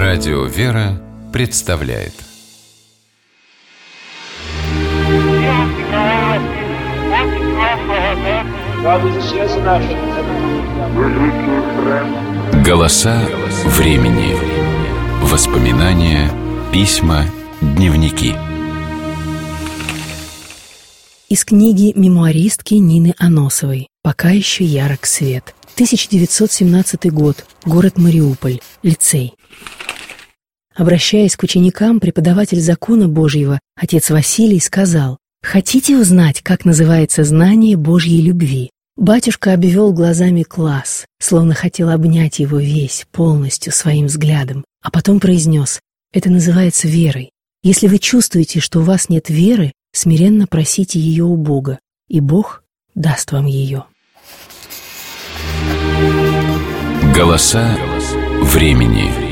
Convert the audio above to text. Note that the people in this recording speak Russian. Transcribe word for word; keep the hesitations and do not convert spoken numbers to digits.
Радио «Вера» представляет. Голоса времени. Воспоминания, письма, дневники. Из книги мемуаристки Нины Аносовой «Пока еще ярок свет». тысяча девятьсот семнадцатый год. Город Мариуполь. Лицей. Обращаясь к ученикам, преподаватель закона Божьего, отец Василий, сказал: «Хотите узнать, как называется знание Божьей любви?» Батюшка обвел глазами класс, словно хотел обнять его весь, полностью, своим взглядом, а потом произнес: «Это называется верой. Если вы чувствуете, что у вас нет веры, смиренно просите ее у Бога, и Бог даст вам ее». Голоса времени.